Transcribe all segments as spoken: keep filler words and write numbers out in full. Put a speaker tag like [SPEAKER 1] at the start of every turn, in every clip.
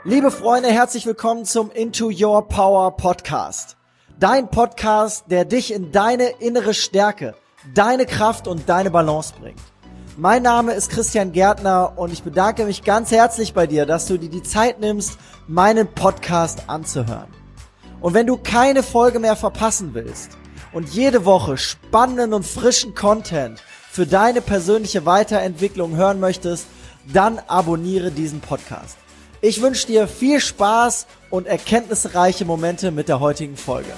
[SPEAKER 1] Liebe Freunde, herzlich willkommen zum Into Your Power Podcast. Dein Podcast, der dich in deine innere Stärke, deine Kraft und deine Balance bringt. Mein Name ist Christian Gärtner und ich bedanke mich ganz herzlich bei dir, dass du dir die Zeit nimmst, meinen Podcast anzuhören. Und wenn du keine Folge mehr verpassen willst und jede Woche spannenden und frischen Content für deine persönliche Weiterentwicklung hören möchtest, dann abonniere diesen Podcast. Ich wünsche dir viel Spaß und erkenntnisreiche Momente mit der heutigen Folge.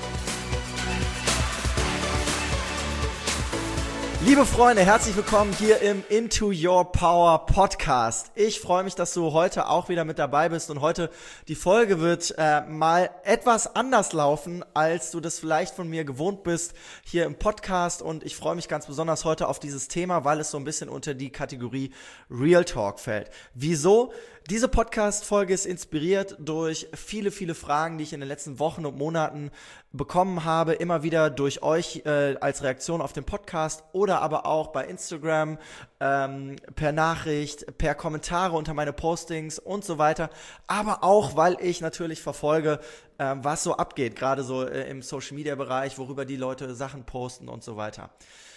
[SPEAKER 1] Liebe Freunde, herzlich willkommen hier im Into Your Power Podcast. Ich freue mich, dass du heute auch wieder mit dabei bist und heute die Folge wird äh, mal etwas anders laufen, als du das vielleicht von mir gewohnt bist hier im Podcast, und ich freue mich ganz besonders heute auf dieses Thema, weil es so ein bisschen unter die Kategorie Real Talk fällt. Wieso? Diese Podcast-Folge ist inspiriert durch viele, viele Fragen, die ich in den letzten Wochen und Monaten bekommen habe, immer wieder durch euch äh, als Reaktion auf den Podcast oder aber auch bei Instagram, ähm, per Nachricht, per Kommentare unter meine Postings und so weiter, aber auch, weil ich natürlich verfolge, äh, was so abgeht, gerade so äh, im Social-Media-Bereich, worüber die Leute Sachen posten und so weiter.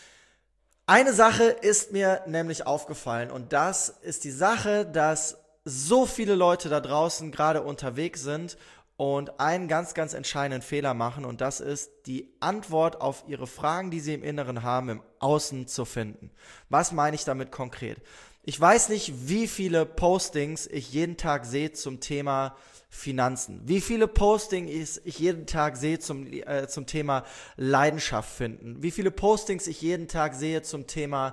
[SPEAKER 1] Eine Sache ist mir nämlich aufgefallen, und das ist die Sache, dass so viele Leute da draußen gerade unterwegs sind und einen ganz, ganz entscheidenden Fehler machen, und das ist, die Antwort auf ihre Fragen, die sie im Inneren haben, im Außen zu finden. Was meine ich damit konkret? Ich weiß nicht, wie viele Postings ich jeden Tag sehe zum Thema Finanzen, wie viele Postings ich jeden Tag sehe zum, äh, zum Thema Leidenschaft finden, wie viele Postings ich jeden Tag sehe zum Thema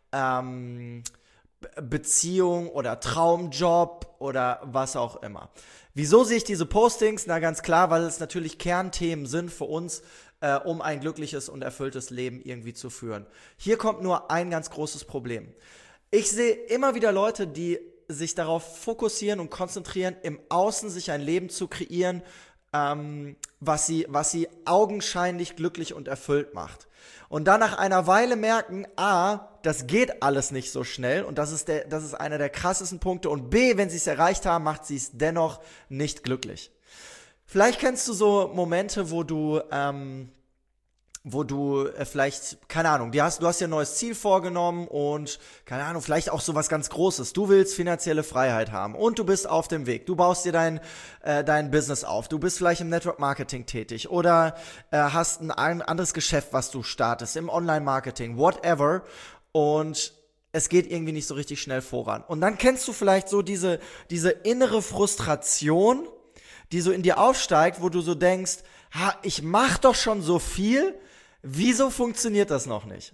[SPEAKER 1] ähm, Beziehung oder Traumjob oder was auch immer. Wieso sehe ich diese Postings? Na, ganz klar, weil es natürlich Kernthemen sind für uns, äh, um ein glückliches und erfülltes Leben irgendwie zu führen. Hier kommt nur ein ganz großes Problem. Ich sehe immer wieder Leute, die sich darauf fokussieren und konzentrieren, im Außen sich ein Leben zu kreieren, ähm, was sie, was sie augenscheinlich glücklich und erfüllt macht. Und dann nach einer Weile merken, A, das geht alles nicht so schnell, und das ist der, das ist einer der krassesten Punkte, und B, wenn sie es erreicht haben, macht sie es dennoch nicht glücklich. Vielleicht kennst du so Momente, wo du, ähm, wo du äh, vielleicht, keine Ahnung, du hast, du hast dir ein neues Ziel vorgenommen und, keine Ahnung, vielleicht auch so was ganz Großes. Du willst finanzielle Freiheit haben und du bist auf dem Weg. Du baust dir dein, äh, dein Business auf. Du bist vielleicht im Network Marketing tätig oder äh, hast ein, ein anderes Geschäft, was du startest, im Online-Marketing, whatever. Und es geht irgendwie nicht so richtig schnell voran. Und dann kennst du vielleicht so diese, diese innere Frustration, die so in dir aufsteigt, wo du so denkst, ha, ich mach doch schon so viel, wieso funktioniert das noch nicht?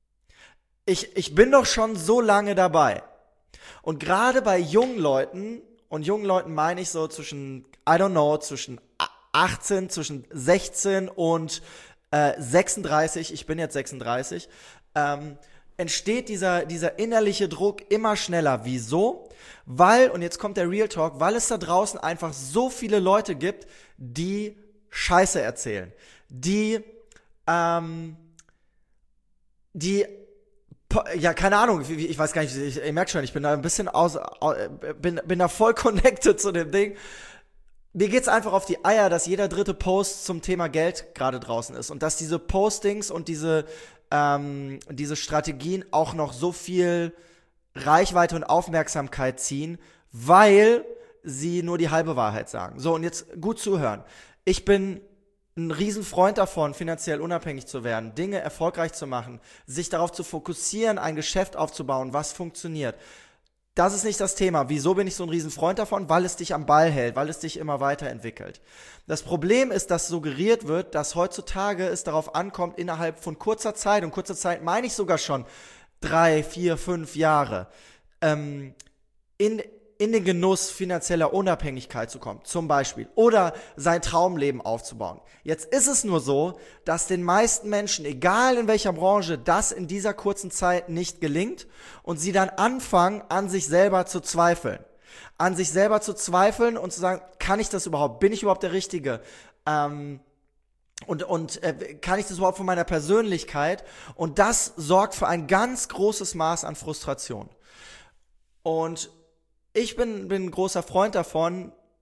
[SPEAKER 1] Ich, ich bin doch schon so lange dabei. Und gerade bei jungen Leuten, und jungen Leuten meine ich so zwischen, I don't know, zwischen achtzehn, zwischen sechzehn und äh, sechsunddreißig, ich bin jetzt sechsunddreißig, ähm, entsteht dieser, dieser innerliche Druck immer schneller. Wieso? Weil, und jetzt kommt der Real Talk, weil es da draußen einfach so viele Leute gibt, die Scheiße erzählen, die, ähm, die, ja, keine Ahnung, ich, ich weiß gar nicht, ich, ich merke schon, ich bin da ein bisschen aus, bin, bin da voll connected zu dem Ding. Mir geht's einfach auf die Eier, dass jeder dritte Post zum Thema Geld gerade draußen ist und dass diese Postings und diese, ähm, diese Strategien auch noch so viel Reichweite und Aufmerksamkeit ziehen, weil sie nur die halbe Wahrheit sagen. So, und jetzt gut zuhören. Ich bin ein Riesenfreund davon, finanziell unabhängig zu werden, Dinge erfolgreich zu machen, sich darauf zu fokussieren, ein Geschäft aufzubauen, was funktioniert. Das ist nicht das Thema. Wieso bin ich so ein Riesenfreund davon? Weil es dich am Ball hält, weil es dich immer weiterentwickelt. Das Problem ist, dass suggeriert wird, dass heutzutage es darauf ankommt, innerhalb von kurzer Zeit, und kurzer Zeit meine ich sogar schon drei, vier, fünf Jahre, ähm, in in den Genuss finanzieller Unabhängigkeit zu kommen, zum Beispiel, oder sein Traumleben aufzubauen. Jetzt ist es nur so, dass den meisten Menschen, egal in welcher Branche, das in dieser kurzen Zeit nicht gelingt und sie dann anfangen, an sich selber zu zweifeln. An sich selber zu zweifeln und zu sagen, kann ich das überhaupt? Bin ich überhaupt der Richtige? Ähm, Und, und äh, kann ich das überhaupt von meiner Persönlichkeit? Und das sorgt für ein ganz großes Maß an Frustration. Und ich bin, bin ein großer Freund davon,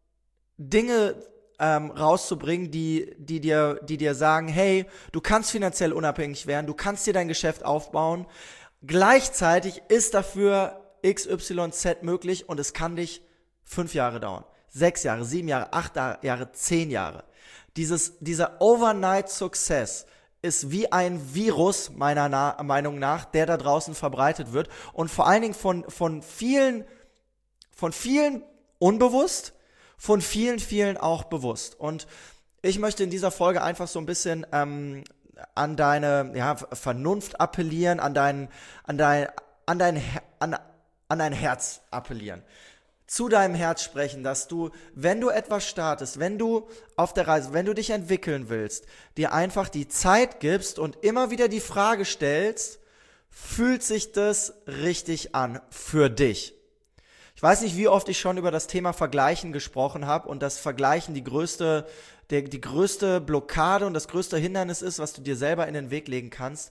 [SPEAKER 1] Dinge ähm, rauszubringen, die, die, dir, die dir sagen, hey, du kannst finanziell unabhängig werden, du kannst dir dein Geschäft aufbauen. Gleichzeitig ist dafür X Y Z möglich und es kann dich fünf Jahre dauern, sechs Jahre, sieben Jahre, acht Jahre, zehn Jahre. Dieses, dieser Overnight Success ist wie ein Virus, meiner Na- Meinung nach, der da draußen verbreitet wird und vor allen Dingen von, von vielen, von vielen unbewusst, von vielen, vielen auch bewusst. Und ich möchte in dieser Folge einfach so ein bisschen ähm, an deine ja, Vernunft appellieren, an dein, an dein, an dein, an, an dein Herz appellieren. Zu deinem Herz sprechen, dass du, wenn du etwas startest, wenn du auf der Reise, wenn du dich entwickeln willst, dir einfach die Zeit gibst und immer wieder die Frage stellst, fühlt sich das richtig an für dich? Ich weiß nicht, wie oft ich schon über das Thema Vergleichen gesprochen habe und das Vergleichen die größte, der, die größte Blockade und das größte Hindernis ist, was du dir selber in den Weg legen kannst.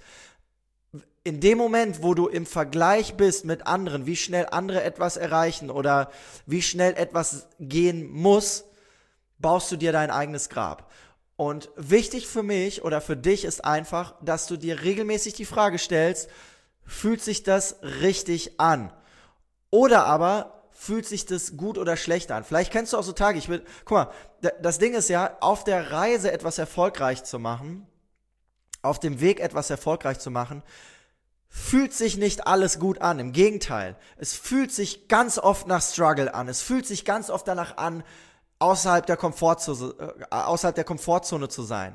[SPEAKER 1] In dem Moment, wo du im Vergleich bist mit anderen, wie schnell andere etwas erreichen oder wie schnell etwas gehen muss, baust du dir dein eigenes Grab. Und wichtig für mich oder für dich ist einfach, dass du dir regelmäßig die Frage stellst, fühlt sich das richtig an? Oder aber fühlt sich das gut oder schlecht an? Vielleicht kennst du auch so Tage, ich will, guck mal, das Ding ist ja, auf der Reise etwas erfolgreich zu machen, auf dem Weg etwas erfolgreich zu machen, fühlt sich nicht alles gut an. Im Gegenteil, es fühlt sich ganz oft nach Struggle an. Es fühlt sich ganz oft danach an, außerhalb der Komfortzone, äh, außerhalb der Komfortzone zu sein.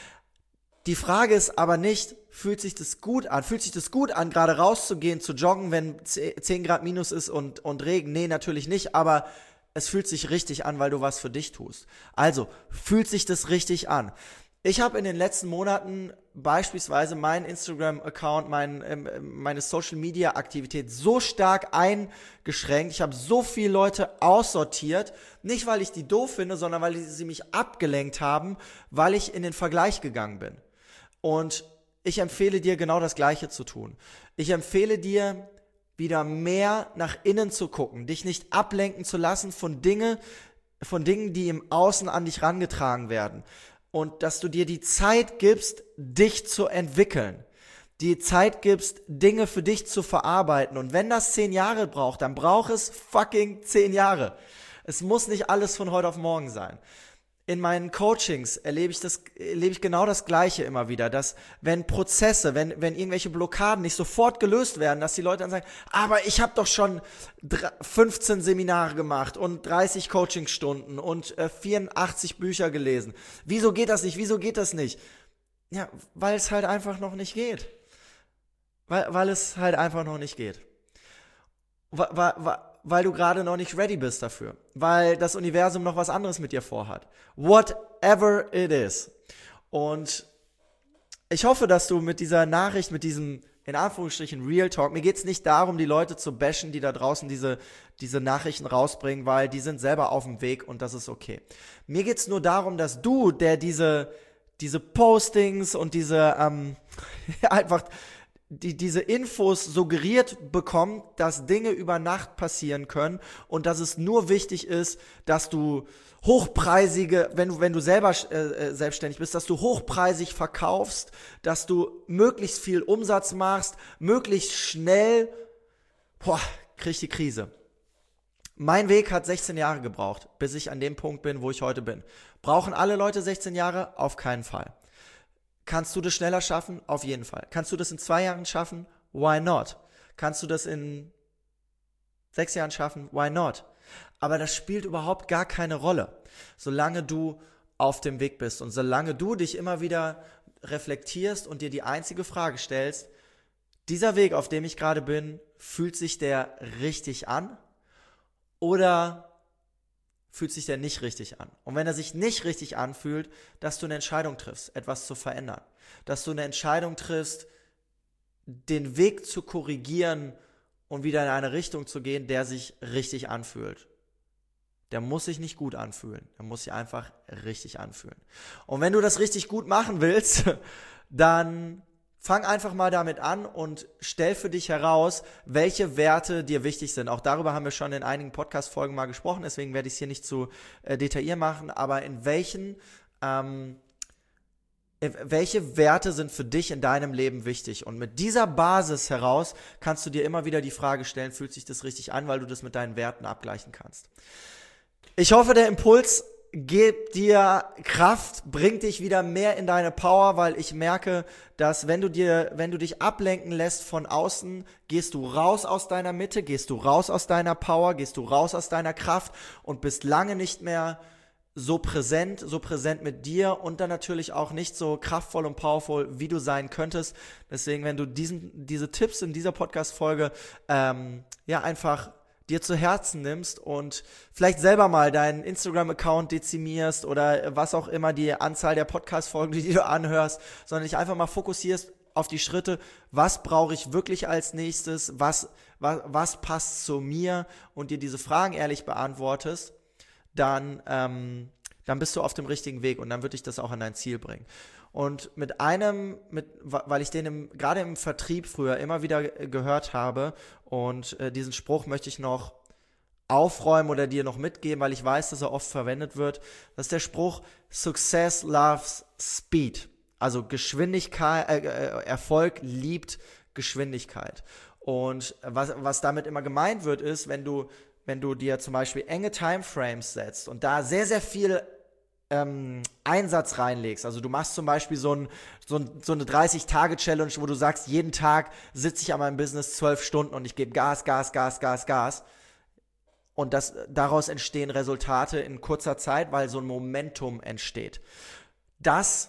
[SPEAKER 1] Die Frage ist aber nicht, fühlt sich das gut an? Fühlt sich das gut an, gerade rauszugehen, zu joggen, wenn zehn Grad minus ist und, und Regen? Nee, natürlich nicht, aber es fühlt sich richtig an, weil du was für dich tust. Also, fühlt sich das richtig an? Ich habe in den letzten Monaten beispielsweise meinen Instagram-Account, mein, äh, meine Social-Media-Aktivität so stark eingeschränkt. Ich habe so viele Leute aussortiert, nicht weil ich die doof finde, sondern weil sie mich abgelenkt haben, weil ich in den Vergleich gegangen bin. Und ich empfehle dir genau das Gleiche zu tun. Ich empfehle dir, wieder mehr nach innen zu gucken, dich nicht ablenken zu lassen von Dinge, von Dingen, die im Außen an dich rangetragen werden. Und dass du dir die Zeit gibst, dich zu entwickeln. Die Zeit gibst, Dinge für dich zu verarbeiten. Und wenn das zehn Jahre braucht, dann braucht es fucking zehn Jahre. Es muss nicht alles von heute auf morgen sein. In meinen Coachings erlebe ich das, erlebe ich genau das Gleiche immer wieder, dass wenn Prozesse, wenn, wenn irgendwelche Blockaden nicht sofort gelöst werden, dass die Leute dann sagen, aber ich habe doch schon fünfzehn Seminare gemacht und dreißig Coachingstunden und äh, vierundachtzig Bücher gelesen. Wieso geht das nicht? Wieso geht das nicht? Ja, weil es halt einfach noch nicht geht. Weil, weil es halt einfach noch nicht geht. Weil, weil, weil du gerade noch nicht ready bist dafür. Weil das Universum noch was anderes mit dir vorhat. Whatever it is. Und ich hoffe, dass du mit dieser Nachricht, mit diesem, in Anführungsstrichen, Real Talk, mir geht's nicht darum, die Leute zu bashen, die da draußen diese, diese Nachrichten rausbringen, weil die sind selber auf dem Weg und das ist okay. Mir geht's nur darum, dass du, der diese, diese Postings und diese, ähm, einfach, die diese Infos suggeriert bekommt, dass Dinge über Nacht passieren können und dass es nur wichtig ist, dass du hochpreisige, wenn du wenn du selber äh, selbstständig bist, dass du hochpreisig verkaufst, dass du möglichst viel Umsatz machst, möglichst schnell, boah, krieg ich die Krise. Mein Weg hat sechzehn Jahre gebraucht, bis ich an dem Punkt bin, wo ich heute bin. Brauchen alle Leute sechzehn Jahre? Auf keinen Fall. Kannst du das schneller schaffen? Auf jeden Fall. Kannst du das in zwei Jahren schaffen? Why not? Kannst du das in sechs Jahren schaffen? Why not? Aber das spielt überhaupt gar keine Rolle, solange du auf dem Weg bist und solange du dich immer wieder reflektierst und dir die einzige Frage stellst, dieser Weg, auf dem ich gerade bin, fühlt sich der richtig an oder fühlt sich der nicht richtig an? Und wenn er sich nicht richtig anfühlt, dass du eine Entscheidung triffst, etwas zu verändern. Dass du eine Entscheidung triffst, den Weg zu korrigieren und wieder in eine Richtung zu gehen, der sich richtig anfühlt. Der muss sich nicht gut anfühlen. Der muss sich einfach richtig anfühlen. Und wenn du das richtig gut machen willst, dann fang einfach mal damit an und stell für dich heraus, welche Werte dir wichtig sind. Auch darüber haben wir schon in einigen Podcast-Folgen mal gesprochen, deswegen werde ich es hier nicht zu äh, detailliert machen, aber in welchen, ähm, welche Werte sind für dich in deinem Leben wichtig? Und mit dieser Basis heraus kannst du dir immer wieder die Frage stellen, fühlt sich das richtig an, weil du das mit deinen Werten abgleichen kannst. Ich hoffe, der Impuls gibt dir Kraft, bringt dich wieder mehr in deine Power, weil ich merke, dass wenn du dir, wenn du dich ablenken lässt von außen, gehst du raus aus deiner Mitte, gehst du raus aus deiner Power, gehst du raus aus deiner Kraft und bist lange nicht mehr so präsent, so präsent mit dir und dann natürlich auch nicht so kraftvoll und powerful, wie du sein könntest. Deswegen, wenn du diesen, diese Tipps in dieser Podcast-Folge ähm, ja einfach dir zu Herzen nimmst und vielleicht selber mal deinen Instagram-Account dezimierst oder was auch immer die Anzahl der Podcast-Folgen, die du anhörst, sondern dich einfach mal fokussierst auf die Schritte, was brauche ich wirklich als nächstes, was, was, was passt zu mir und dir diese Fragen ehrlich beantwortest, dann, ähm, dann bist du auf dem richtigen Weg und dann wird dich das auch an dein Ziel bringen. Und mit einem, mit, weil ich den im, gerade im Vertrieb früher immer wieder gehört habe und äh, diesen Spruch möchte ich noch aufräumen oder dir noch mitgeben, weil ich weiß, dass er oft verwendet wird. Das ist der Spruch, Success loves speed. Also Geschwindigkeit, äh, äh, Erfolg liebt Geschwindigkeit. Und was, was damit immer gemeint wird, ist, wenn du, wenn du dir zum Beispiel enge Timeframes setzt und da sehr, sehr viel Ähm, Einsatz reinlegst. Also du machst zum Beispiel so, ein, so, ein, so eine dreißig-Tage-Challenge, wo du sagst, jeden Tag sitze ich an meinem Business zwölf Stunden und ich gebe Gas, Gas, Gas, Gas, Gas. Und das, daraus entstehen Resultate in kurzer Zeit, weil so ein Momentum entsteht. Das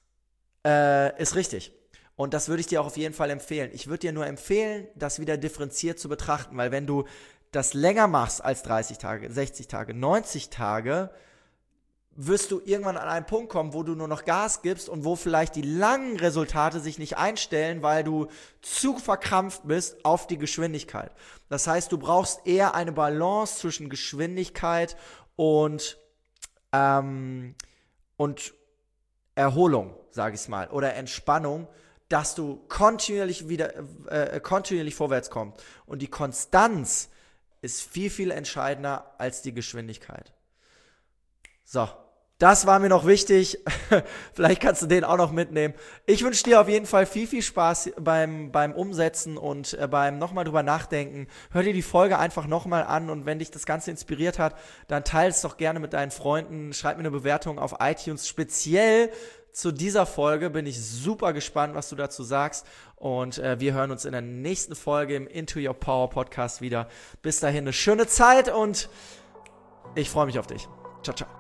[SPEAKER 1] äh, ist richtig. Und das würde ich dir auch auf jeden Fall empfehlen. Ich würde dir nur empfehlen, das wieder differenziert zu betrachten, weil wenn du das länger machst als dreißig Tage, sechzig Tage, neunzig Tage, wirst du irgendwann an einen Punkt kommen, wo du nur noch Gas gibst und wo vielleicht die langen Resultate sich nicht einstellen, weil du zu verkrampft bist auf die Geschwindigkeit. Das heißt, du brauchst eher eine Balance zwischen Geschwindigkeit und, ähm, und Erholung, sage ich mal, oder Entspannung, dass du kontinuierlich wieder äh, kontinuierlich vorwärts kommst. Und die Konstanz ist viel, viel entscheidender als die Geschwindigkeit. So, das war mir noch wichtig. Vielleicht kannst du den auch noch mitnehmen. Ich wünsche dir auf jeden Fall viel, viel Spaß beim, beim Umsetzen und äh, beim nochmal drüber nachdenken. Hör dir die Folge einfach nochmal an und wenn dich das Ganze inspiriert hat, dann teile es doch gerne mit deinen Freunden. Schreib mir eine Bewertung auf iTunes. Speziell zu dieser Folge bin ich super gespannt, was du dazu sagst. Und äh, wir hören uns in der nächsten Folge im Into Your Power Podcast wieder. Bis dahin eine schöne Zeit und ich freue mich auf dich. Ciao, ciao.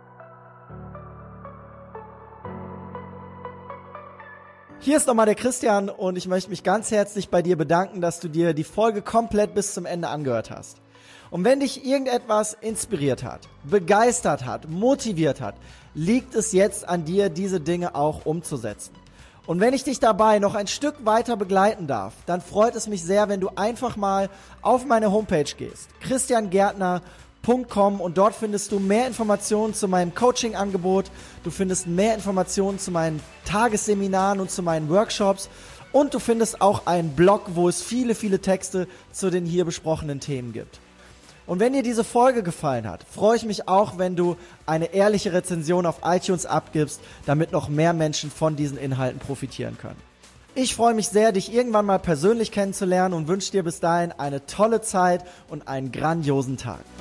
[SPEAKER 1] Hier ist nochmal der Christian und ich möchte mich ganz herzlich bei dir bedanken, dass du dir die Folge komplett bis zum Ende angehört hast. Und wenn dich irgendetwas inspiriert hat, begeistert hat, motiviert hat, liegt es jetzt an dir, diese Dinge auch umzusetzen. Und wenn ich dich dabei noch ein Stück weiter begleiten darf, dann freut es mich sehr, wenn du einfach mal auf meine Homepage gehst, christian gärtner punkt com, und dort findest du mehr Informationen zu meinem Coaching-Angebot, du findest mehr Informationen zu meinen Tagesseminaren und zu meinen Workshops und du findest auch einen Blog, wo es viele, viele Texte zu den hier besprochenen Themen gibt. Und wenn dir diese Folge gefallen hat, freue ich mich auch, wenn du eine ehrliche Rezension auf iTunes abgibst, damit noch mehr Menschen von diesen Inhalten profitieren können. Ich freue mich sehr, dich irgendwann mal persönlich kennenzulernen und wünsche dir bis dahin eine tolle Zeit und einen grandiosen Tag.